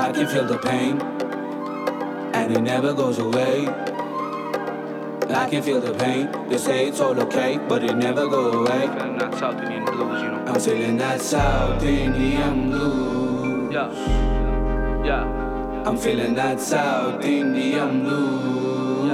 I can feel the pain, and it never goes away. I can feel the pain. They say it's all okay, but it never go away. Feeling that South Indian blues, you know. I'm feeling that South Indian blues. Yeah. I'm feeling that South Indian blues.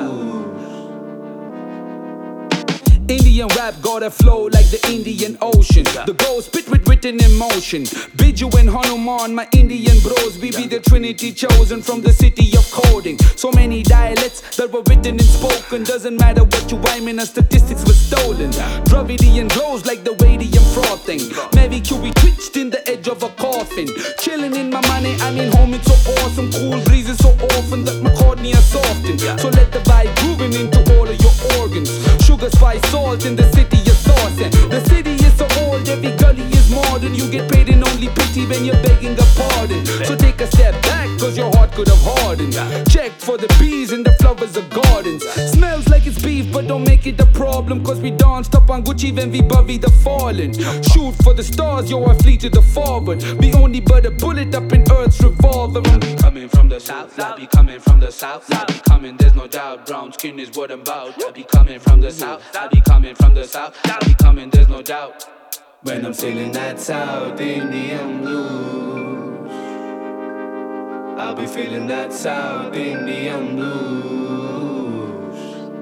Indian rap got a flow like the Indian Ocean. The gold spit with written emotion. Biju and Hanuman, my Indian bros, we be the trinity chosen from the city of coding. So many dialects that were written and spoken. Doesn't matter what you rhyme in, our statistics were stolen. Dravidian glows like the radium frothing. Mavi Q be twitched in the edge of a coffin. Chilling in my money, I mean home, it's so awesome. Cool breezes so often that my cornea soften. So let the vibe grooving into all of your organs. Sugar, spice, salt in the city of sauce. And the city is so old, every gully is modern. You get paid in only pity when you're begging a pardon. So take a step back, cause your heart could have hardened. Check for the bees in the flowers of gardens. Smells like it's beef, but don't make it a problem, cause we danced up on Gucci when we bury the fallen. Shoot for the stars, yo, I flee to the forward. We only but a bullet up in Earth's revolver. I be coming from the south, I be coming from the south. I be coming, there's no doubt, brown skin is what I'm about. I be coming from the south, I be coming from the south. I be coming, there's no doubt. When I'm feeling that South Indian blues, I'll be feeling that South Indian blues.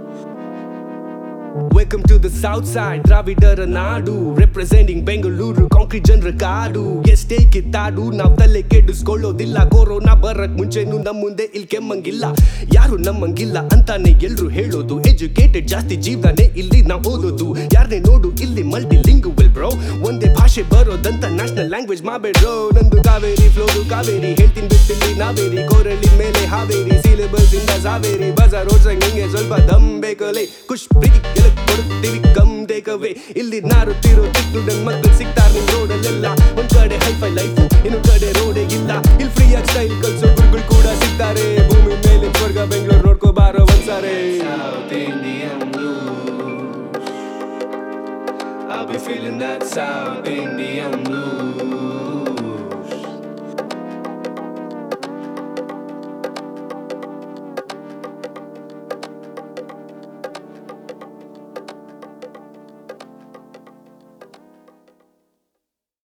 Welcome to the south side, Dravidara Nadu. Representing Bengaluru, concrete ಜನರ ಕಾಡು. ಎಷ್ಟೇ ಕಿತ್ತಾಡು ನಾವ್ ತಲೆ ಕೆಡಿಸ್ಕೊಳ್ಳೋದಿಲ್ಲ. Corona ಬರಕ್ ಮುಂಚೆನು ನಮ್ ಮುಂದೆ ಇಲ್ಲಿ ಕೆಮ್ಮಂಗಿಲ್ಲ. ಯಾರು ನಮ್ಮಂಗಿಲ್ಲ ಅಂತಾನೆ ಎಲ್ರು ಹೇಳೋದು. ಎಜುಕೇಟೆಡ್ ಜಾಸ್ತಿ ಜೀವನೇ ಇಲ್ಲಿ ನಾವ್ ಓದೋದು. ಯಾರನ್ನೇ ನೋಡು ಇಲ್ಲಿ ಮಲ್ಟಿ ಲಿಂಗ್ಯುವಲ್ ಬ್ರೋ. ಒಂದೇ ಭಾಷೆ ಬರೋದಂತ ನ್ಯಾಷನಲ್ ಲ್ಯಾಂಗ್ವೇಜ್ ಮಾಡಬೇಡ್ರೋ. ನಂದು ಕಾವೇರಿ ಫ್ಲೋದು ಕಾವೇರಿ, ಹೇಳ್ತೀನಿ ಬಿಟ್ಟಿಲ್ಲಿ ನಾವೇರಿ. ಕೋರಳಿ ಮೇಲೆ ಹಾವೇರಿ, ಸಿಲೆಬಸ್ ಇಂದ ಸಾವೇರಿ. ಬಜಾರ್ ಓಡ್ಸಂಗ್ ನಿಂಗೆ ಸ್ವಲ್ಪ ದಮ್ ಬೇಕಲೆ. ಖುಷ್ ಪ್ರೀತಿ ಕೊಡುತ್ತೀವಿ ಕಮ್ ಟೇಕ್ ಅವೇ. ಇಲ್ಲಿ ನಾರುತ್ತಿರೋ ತಿಟ್ಟು ನನ್ ಮಕ್ಕಳು ಸಿಗ್ತಾರ ನಿಮ್ ರೋಡ್